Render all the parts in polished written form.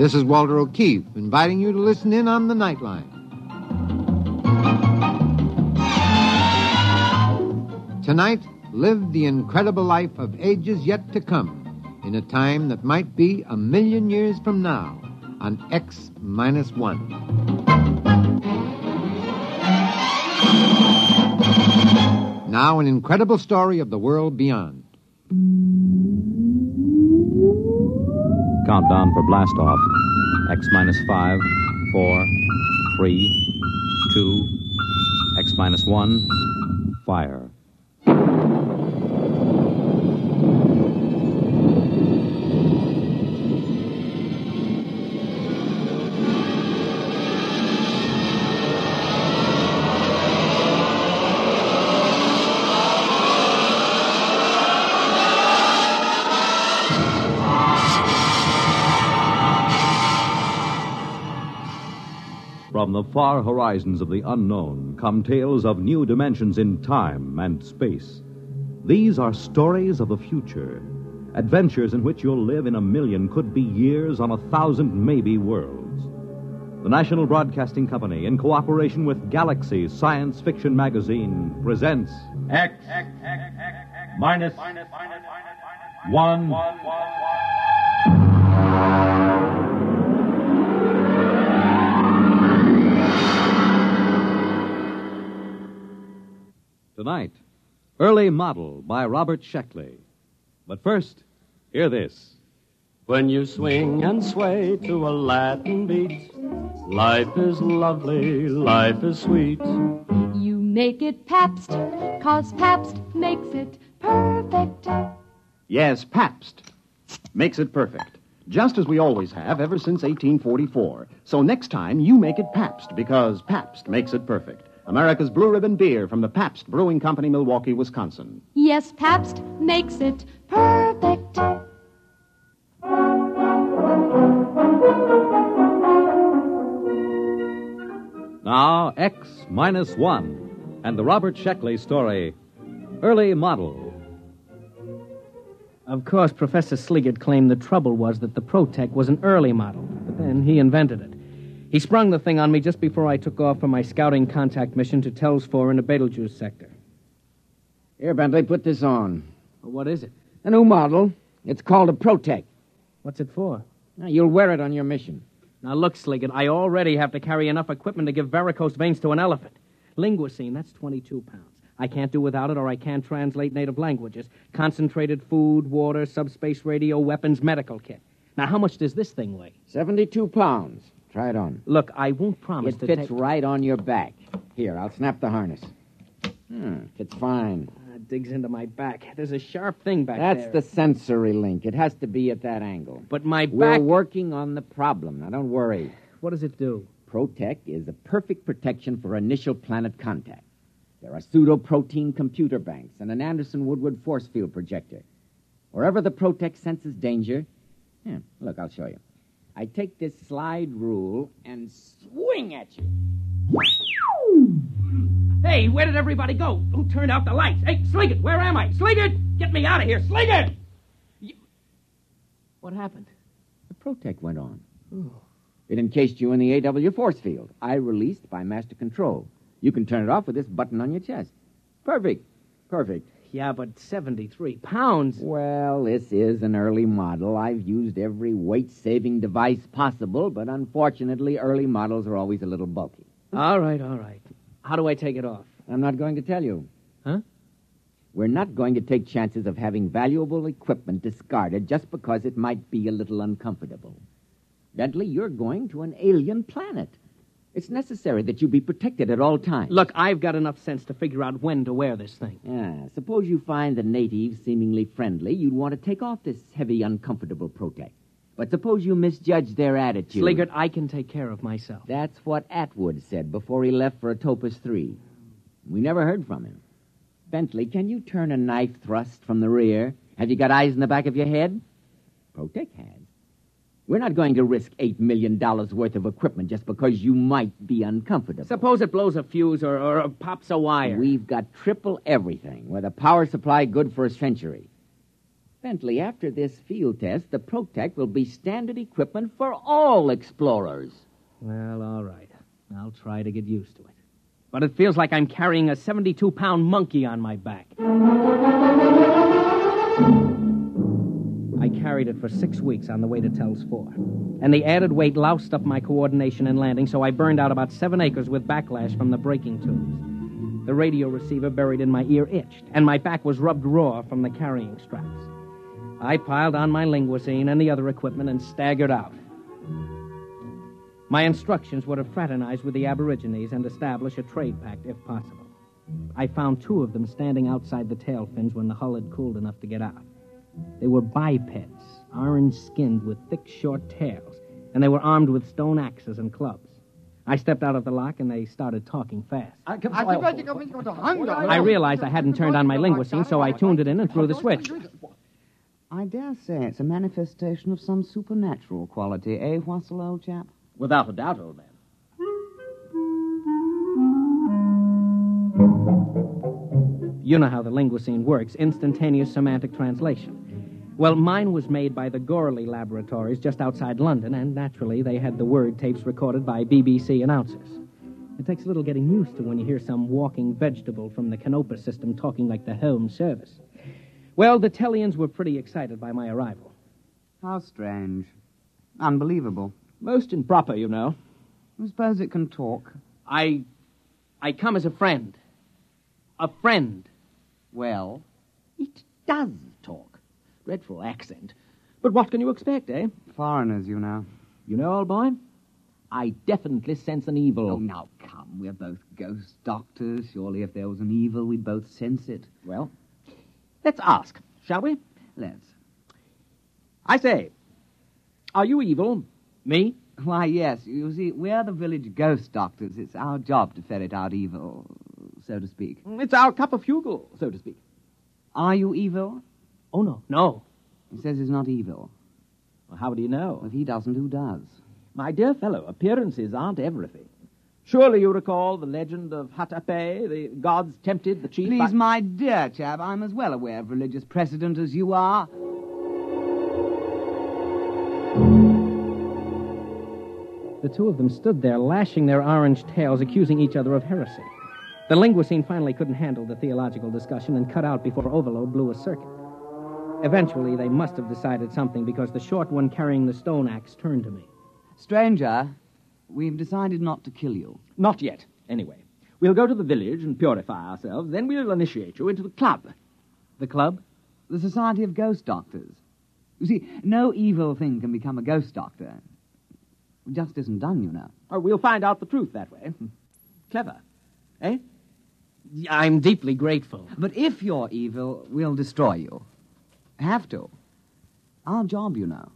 This is Walter O'Keefe, inviting you to listen in on the Nightline. Tonight, live the incredible life of ages yet to come, in a time that might be 1,000,000 years from now, on X-1. Now, an incredible story of the world beyond. Countdown for blast-off. X-5, 4, 3, 2, X-1, fire. From the far horizons of the unknown come tales of new dimensions in time and space. These are stories of the future, adventures in which you'll live in 1,000,000, could be years, on 1,000 maybe worlds. The National Broadcasting Company, in cooperation with Galaxy Science Fiction Magazine, presents X-1. Tonight, Early Model by Robert Sheckley. But first, hear this. When you swing and sway to a Latin beat, life is lovely, life is sweet. You make it Pabst, 'cause Pabst makes it perfect. Yes, Pabst makes it perfect. Just as we always have ever since 1844. So next time, you make it Pabst, because Pabst makes it perfect. America's Blue Ribbon beer from the Pabst Brewing Company, Milwaukee, Wisconsin. Yes, Pabst makes it perfect. Now, X-1, and the Robert Sheckley story, Early Model. Of course, Professor Sliggett claimed the trouble was that the Protec was an early model, but then he invented it. He sprung the thing on me just before I took off for my scouting contact mission to Tells 4 in the Betelgeuse sector. Here, Bentley, put this on. Well, what is it? A new model. It's called a Protec. What's it for? Now, you'll wear it on your mission. Now, look, Sliggett, I already have to carry enough equipment to give varicose veins to an elephant. Linguicine, that's 22 pounds. I can't do without it, or I can't translate native languages. Concentrated food, water, subspace radio, weapons, medical kit. Now, how much does this thing weigh? 72 pounds. Try it on. Look, I won't promise It fits right on your back. Here, I'll snap the harness. Fits fine. It digs into my back. There's a sharp thing back there. That's the sensory link. It has to be at that angle. But my We're back... working on the problem. Now, don't worry. What does it do? Protec is a perfect protection for initial planet contact. There are pseudoprotein computer banks and an Anderson-Woodward force field projector. Wherever the Protec senses danger... look, I'll show you. I take this slide rule and swing at you. Hey, where did everybody go? Who turned out the lights? Hey, Sliggett, where am I? Sliggett! Get me out of here, Sliggett! What happened? The Protec went on. It encased you in the AW force field. I released by master control. You can turn it off with this button on your chest. Perfect. Yeah, but 73 pounds. Well, this is an early model. I've used every weight-saving device possible, but unfortunately, early models are always a little bulky. All right. How do I take it off? I'm not going to tell you. Huh? We're not going to take chances of having valuable equipment discarded just because it might be a little uncomfortable. Bentley, you're going to an alien planet. It's necessary that you be protected at all times. Look, I've got enough sense to figure out when to wear this thing. Suppose you find the natives seemingly friendly. You'd want to take off this heavy, uncomfortable Protec. But suppose you misjudge their attitude. Sliggett, I can take care of myself. That's what Atwood said before he left for Atopus 3. We never heard from him. Bentley, can you turn a knife thrust from the rear? Have you got eyes in the back of your head? Protec has. We're not going to risk $8 million worth of equipment just because you might be uncomfortable. Suppose it blows a fuse or pops a wire. We've got triple everything, with a power supply good for a century. Bentley, after this field test, the Protect will be standard equipment for all explorers. Well, all right. I'll try to get used to it. But it feels like I'm carrying a 72-pound monkey on my back. I carried it for 6 weeks on the way to Tells 4. And the added weight loused up my coordination in landing, so I burned out about 7 acres with backlash from the braking tubes. The radio receiver buried in my ear itched, and my back was rubbed raw from the carrying straps. I piled on my linguisine and the other equipment and staggered out. My instructions were to fraternize with the Aborigines and establish a trade pact, if possible. I found 2 of them standing outside the tail fins when the hull had cooled enough to get out. They were bipeds, orange-skinned with thick, short tails, and they were armed with stone axes and clubs. I stepped out of the lock, and they started talking fast. I realized I hadn't turned on my linguisine, so I tuned it in and threw the switch. I dare say it's a manifestation of some supernatural quality, eh, Wassel, old chap? Without a doubt, old man. You know how the linguisine works, instantaneous semantic translation. Well, mine was made by the Gorley Laboratories just outside London, and naturally they had the word tapes recorded by BBC announcers. It takes a little getting used to when you hear some walking vegetable from the Canopa system talking like the Home Service. Well, the Tellians were pretty excited by my arrival. How strange. Unbelievable. Most improper, you know. I suppose it can talk. I come as a friend. A friend. Well? It does talk. Dreadful accent. But what can you expect, eh? Foreigners, you know. You know, old boy, I definitely sense an evil. Oh, now, come. We're both ghost doctors. Surely if there was an evil, we'd both sense it. Well, let's ask, shall we? Let's. I say, are you evil? Me? Why, yes. You see, we're the village ghost doctors. It's our job to ferret out evil, so to speak. It's our cup of fugle, so to speak. Are you evil? Oh, no. No. He says he's not evil. Well, how do you know? Well, if he doesn't, who does? My dear fellow, appearances aren't everything. Surely you recall the legend of Hatape, the gods tempted the chief... Please, my dear chap, I'm as well aware of religious precedent as you are. The 2 of them stood there, lashing their orange tails, accusing each other of heresy. The linguisine finally couldn't handle the theological discussion and cut out before overload blew a circuit. Eventually, they must have decided something because the short one carrying the stone axe turned to me. Stranger, we've decided not to kill you. Not yet, anyway. We'll go to the village and purify ourselves, then we'll initiate you into the club. The club? The Society of Ghost Doctors. You see, no evil thing can become a ghost doctor. It just isn't done, you know. Oh, we'll find out the truth that way. Clever, eh? I'm deeply grateful. But if you're evil, we'll destroy you. Have to. Our job, you know.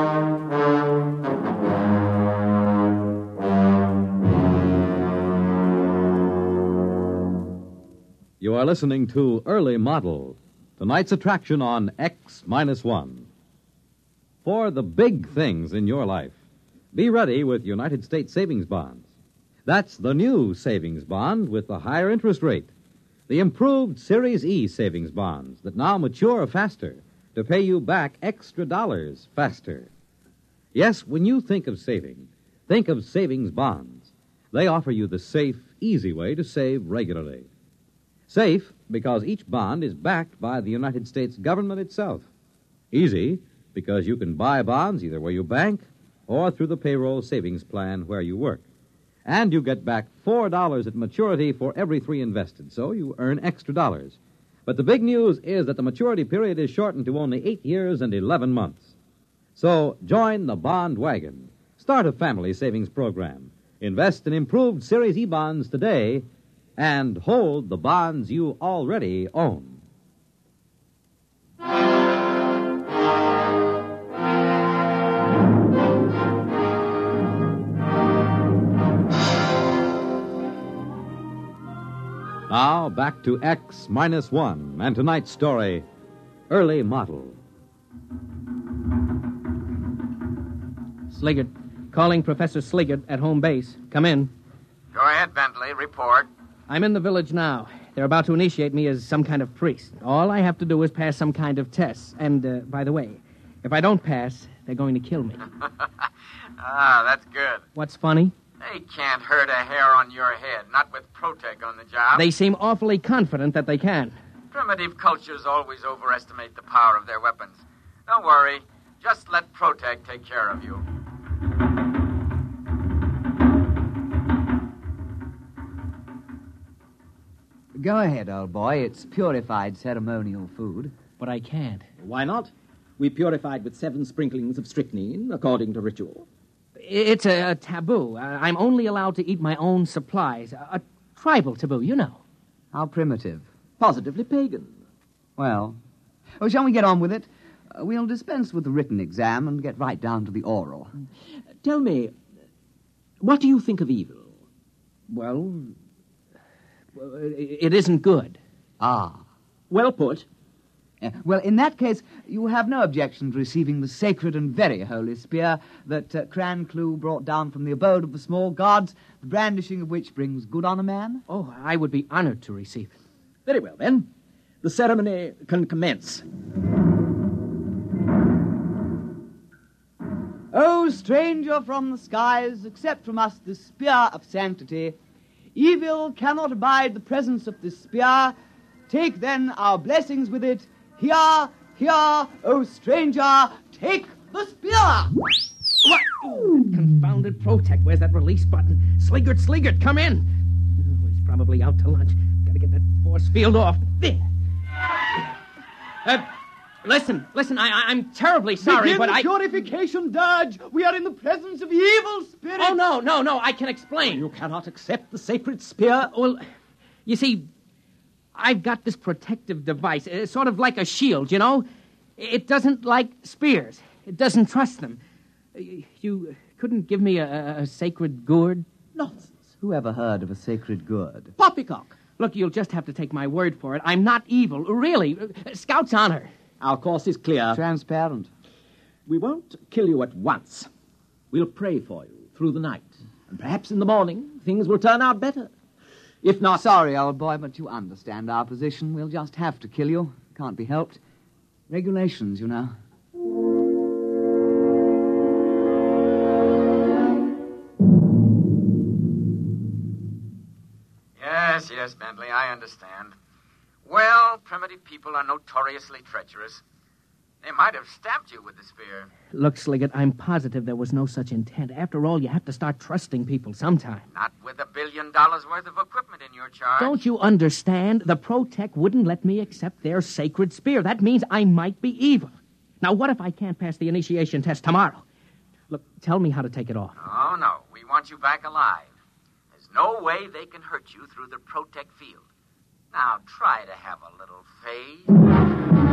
You are listening to Early Model, tonight's attraction on X-1. For the big things in your life, be ready with United States savings bonds. That's the new savings bond with the higher interest rate. The improved Series E savings bonds that now mature faster to pay you back extra dollars faster. Yes, when you think of saving, think of savings bonds. They offer you the safe, easy way to save regularly. Safe because each bond is backed by the United States government itself. Easy because you can buy bonds either where you bank or through the payroll savings plan where you work. And you get back $4 at maturity for every 3 invested, so you earn extra dollars. But the big news is that the maturity period is shortened to only 8 years and 11 months. So join the bond wagon. Start a family savings program. Invest in improved Series E bonds today and hold the bonds you already own. Now, back to X-1 and tonight's story, Early Model. Sliggert. Calling Professor Sliggert at home base. Come in. Go ahead, Bentley. Report. I'm in the village now. They're about to initiate me as some kind of priest. All I have to do is pass some kind of test. And, by the way, if I don't pass, they're going to kill me. That's good. What's funny? They can't hurt a hair on your head, not with Protec on the job. They seem awfully confident that they can. Primitive cultures always overestimate the power of their weapons. Don't worry. Just let Protec take care of you. Go ahead, old boy. It's purified ceremonial food. But I can't. Why not? We purified with 7 sprinklings of strychnine, according to ritual. It's a taboo. I'm only allowed to eat my own supplies. A tribal taboo, you know. How primitive. Positively pagan. Well, shall we get on with it? We'll dispense with the written exam and get right down to the oral. Tell me, what do you think of evil? Well, it isn't good. Ah. Well put. Well, in that case, you have no objection to receiving the sacred and very holy spear that Cran Clou brought down from the abode of the small gods, the brandishing of which brings good on a man? Oh, I would be honored to receive it. Very well, then. The ceremony can commence. O stranger from the skies, accept from us this spear of sanctity. Evil cannot abide the presence of this spear. Take then our blessings with it. Here, here, O stranger, take the spear! What? Oh, that confounded Protec. Where's that release button? Sliggert, come in. Oh, he's probably out to lunch. Gotta get that force field off. There. Listen, I'm terribly sorry, Begin but the purification dirge. We are in the presence of evil spirits. Oh, no, I can explain. You cannot accept the sacred spear. Well, you see, I've got this protective device, sort of like a shield, you know? It doesn't like spears. It doesn't trust them. You couldn't give me a sacred gourd? Nonsense. Who ever heard of a sacred gourd? Poppycock. Look, you'll just have to take my word for it. I'm not evil, really. Scout's honor. Our course is clear. Transparent. We won't kill you at once. We'll pray for you through the night. And perhaps in the morning, things will turn out better. If not... Sorry, old boy, but you understand our position. We'll just have to kill you. Can't be helped. Regulations, you know. Yes, Bentley, I understand. Well, primitive people are notoriously treacherous. They might have stabbed you with the spear. Look, Sliggett, I'm positive there was no such intent. After all, you have to start trusting people sometime. Not with $1 billion worth of equipment in your charge. Don't you understand? The Protec wouldn't let me accept their sacred spear. That means I might be evil. Now, what if I can't pass the initiation test tomorrow? Look, tell me how to take it off. Oh, no. We want you back alive. There's no way they can hurt you through the Protec field. Now, try to have a little faith.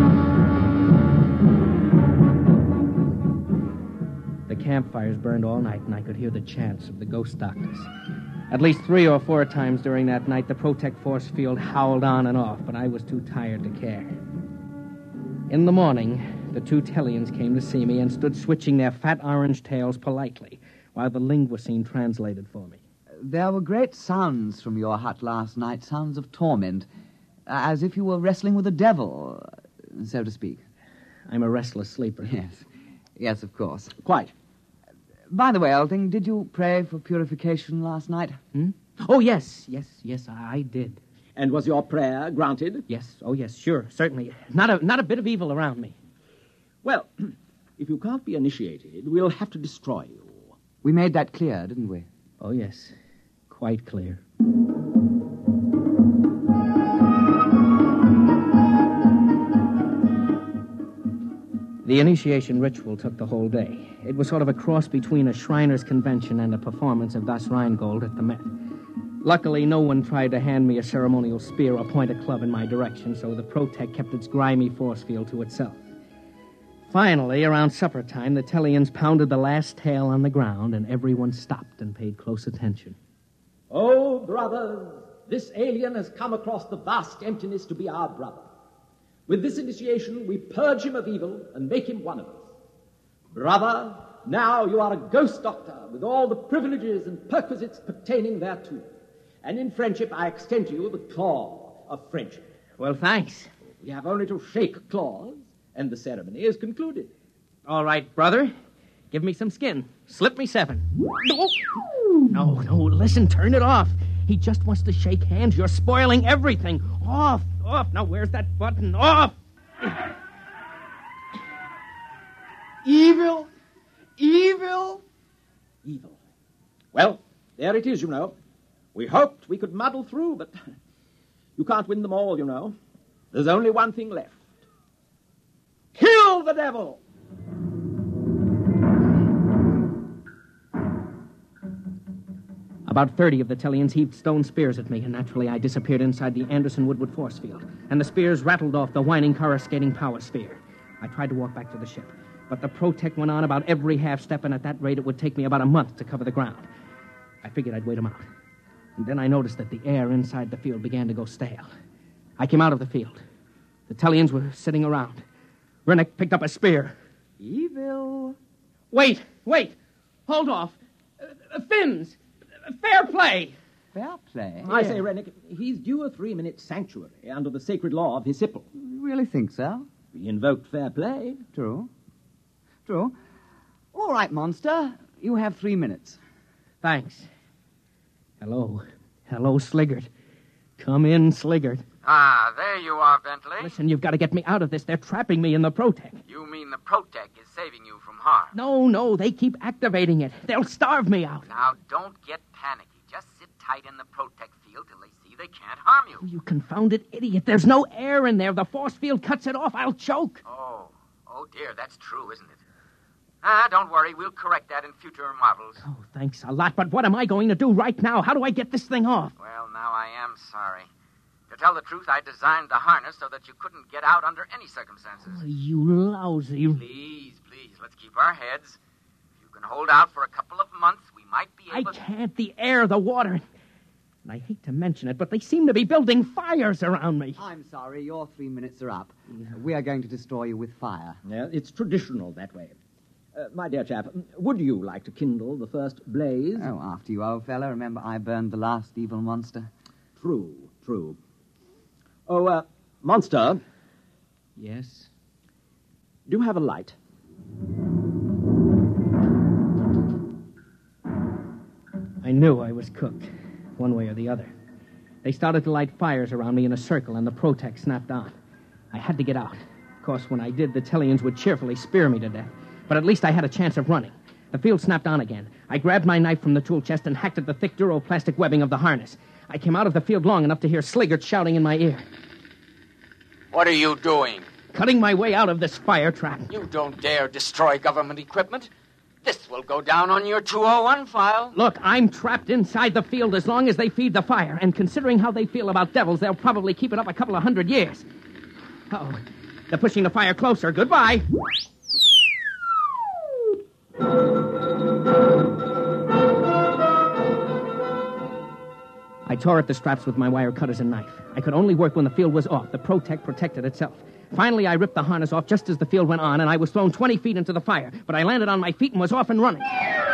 The campfires burned all night, and I could hear the chants of the ghost doctors. At least 3 or 4 times during that night, the Protec force field howled on and off, but I was too tired to care. In the morning, the 2 Tellians came to see me and stood switching their fat orange tails politely, while the linguicine translated for me. There were great sounds from your hut last night, sounds of torment, as if you were wrestling with the devil, so to speak. I'm a restless sleeper. Yes, of course. Quite. By the way, old thing, did you pray for purification last night? Oh, yes, I did. And was your prayer granted? Yes, sure, certainly. Not a bit of evil around me. Well, if you can't be initiated, we'll have to destroy you. We made that clear, didn't we? Oh, yes, quite clear. The initiation ritual took the whole day. It was sort of a cross between a Shriners' convention and a performance of Das Rheingold at the Met. Luckily, no one tried to hand me a ceremonial spear or point a club in my direction, so the Protec kept its grimy force field to itself. Finally, around supper time, the Tellians pounded the last tail on the ground, and everyone stopped and paid close attention. Oh, brothers, this alien has come across the vast emptiness to be our brother. With this initiation, we purge him of evil and make him one of us. Brother, now you are a ghost doctor with all the privileges and perquisites pertaining thereto. And in friendship, I extend to you the claw, of friendship. Well, thanks. We have only to shake claws, and the ceremony is concluded. All right, brother. Give me some skin. Slip me 7. No, listen, turn it off. He just wants to shake hands. You're spoiling everything. Off. Now, where's that button? Off! Evil. Well, there it is, you know. We hoped we could muddle through, but you can't win them all, you know. There's only one thing left. Kill the devil! About 30 of the Tellians heaved stone spears at me, and naturally I disappeared inside the Anderson Woodward force field, and the spears rattled off the whining, coruscating power sphere. I tried to walk back to the ship, but the Protect went on about every half step, and at that rate it would take me about a month to cover the ground. I figured I'd wait him out. And then I noticed that the air inside the field began to go stale. I came out of the field. The Tellians were sitting around. Rennick picked up a spear. Evil. Wait! Hold off! Fins! Fair play! Fair play? I say, Rennick, he's due a 3-minute sanctuary under the sacred law of Hisiple. You really think so? We invoked fair play. True. All right, monster. You have 3 minutes. Thanks. Hello, Sliggert. Come in, Sliggert. Ah, there you are, Bentley. Listen, you've got to get me out of this. They're trapping me in the Protect. You mean the Protect is saving you from harm? No, they keep activating it. They'll starve me out. Now, don't get panicky. Just sit tight in the Protect field till they see they can't harm you. You confounded idiot. There's no air in there. The force field cuts it off. I'll choke. Oh, dear, that's true, isn't it? Don't worry. We'll correct that in future models. Oh, thanks a lot. But what am I going to do right now? How do I get this thing off? Well, now I am sorry. To tell the truth, I designed the harness so that you couldn't get out under any circumstances. Oh, you lousy... Please, let's keep our heads. If you can hold out for a couple of months, we might be able I can't. The air, the water... And I hate to mention it, but they seem to be building fires around me. I'm sorry, your 3 minutes are up. We are going to destroy you with fire. Yeah, it's traditional that way. My dear chap, would you like to kindle the first blaze? Oh, after you, old fellow. Remember, I burned the last evil monster. True. Oh, monster. Yes? Do you have a light? I knew I was cooked, one way or the other. They started to light fires around me in a circle, and the Protect snapped on. I had to get out. Of course, when I did, the Tellians would cheerfully spear me to death. But at least I had a chance of running. The field snapped on again. I grabbed my knife from the tool chest and hacked at the thick duroplastic webbing of the harness. I came out of the field long enough to hear Sliggert shouting in my ear. What are you doing? Cutting my way out of this fire trap. You don't dare destroy government equipment. This will go down on your 201 file. Look, I'm trapped inside the field as long as they feed the fire, and considering how they feel about devils, they'll probably keep it up a couple of 100 years. Uh-oh. They're pushing the fire closer. Goodbye. I tore at the straps with my wire cutters and knife. I could only work when the field was off. The Protect protected itself. Finally, I ripped the harness off just as the field went on, and I was thrown 20 feet into the fire. But I landed on my feet and was off and running.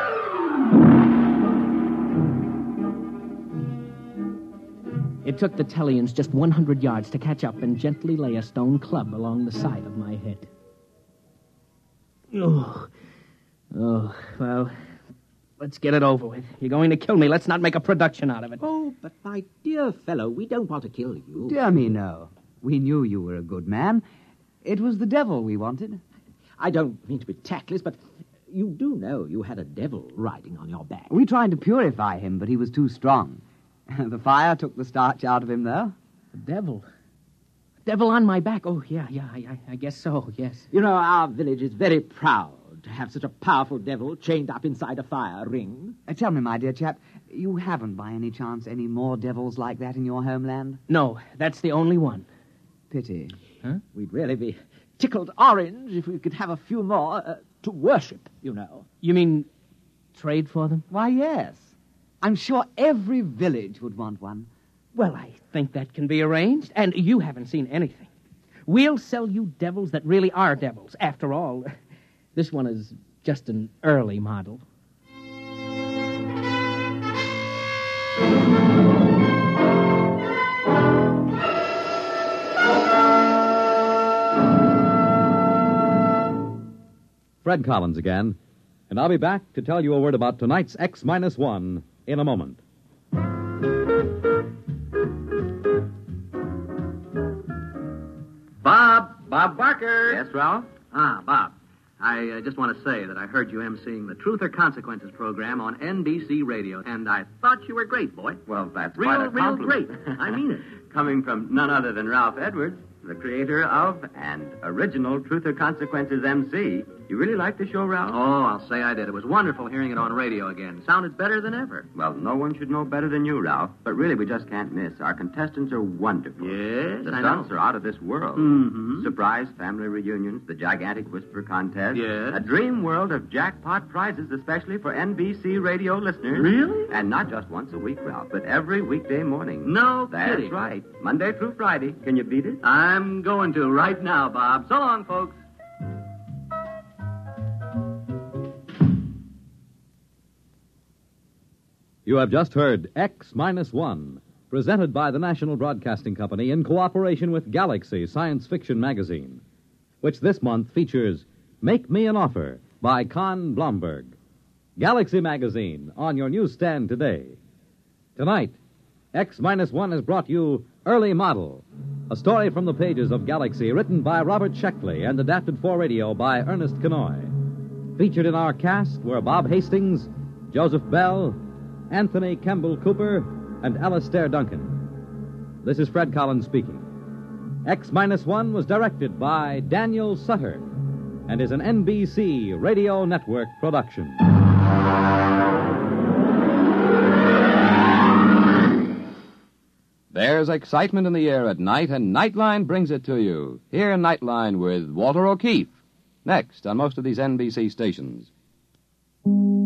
It took the Tellians just 100 yards to catch up and gently lay a stone club along the side of my head. Oh, well, let's get it over with. You're going to kill me. Let's not make a production out of it. Oh, but my dear fellow, we don't want to kill you. Dear me, no. We knew you were a good man. It was the devil we wanted. I don't mean to be tactless, but you do know you had a devil riding on your back. We tried to purify him, but he was too strong. The fire took the starch out of him, though. The devil? Devil on my back? Oh, yeah, I guess so, yes. You know, our village is very proud to have such a powerful devil chained up inside a fire ring. Tell me, my dear chap, you haven't by any chance any more devils like that in your homeland? No, that's the only one. Pity. Huh? We'd really be tickled orange if we could have a few more to worship, you know. You mean trade for them? Why, yes. I'm sure every village would want one. Well, I think that can be arranged, and you haven't seen anything. We'll sell you devils that really are devils. After all, this one is just an early model. Fred Collins again, and I'll be back to tell you a word about tonight's X-1 in a moment. Bob Barker. Yes, Ralph? Bob, I just want to say that I heard you emceeing the Truth or Consequences program on NBC Radio, and I thought you were great, boy. Well, that's real, quite a real compliment. great. I mean it. Coming from none other than Ralph Edwards, the creator of and original Truth or Consequences MC. You really liked the show, Ralph? Oh, I'll say I did. It was wonderful hearing it on radio again. Sounded better than ever. Well, no one should know better than you, Ralph. But really, we just can't miss. Our contestants are wonderful. Yes, The I stunts know. are out of this world. Mm-hmm. Surprise family reunions, the gigantic whisper contest. Yes. A dream world of jackpot prizes, especially for NBC radio listeners. Really? And not just once a week, Ralph, but every weekday morning. No That's kidding. right. Monday through Friday. Can you beat it? I'm going to right now, Bob. So long, folks. You have just heard X-1, presented by the National Broadcasting Company in cooperation with Galaxy Science Fiction Magazine, which this month features Make Me an Offer by Con Blomberg. Galaxy Magazine on your newsstand today. Tonight, X-1 has brought you Early Model, a story from the pages of Galaxy written by Robert Sheckley and adapted for radio by Ernest Kenoy. Featured in our cast were Bob Hastings, Joseph Bell, Anthony Kemble Cooper, and Alastair Duncan. This is Fred Collins speaking. X-1 was directed by Daniel Sutter and is an NBC Radio Network production. There's excitement in the air at night, and Nightline brings it to you. Hear Nightline with Walter O'Keefe. Next on most of these NBC stations.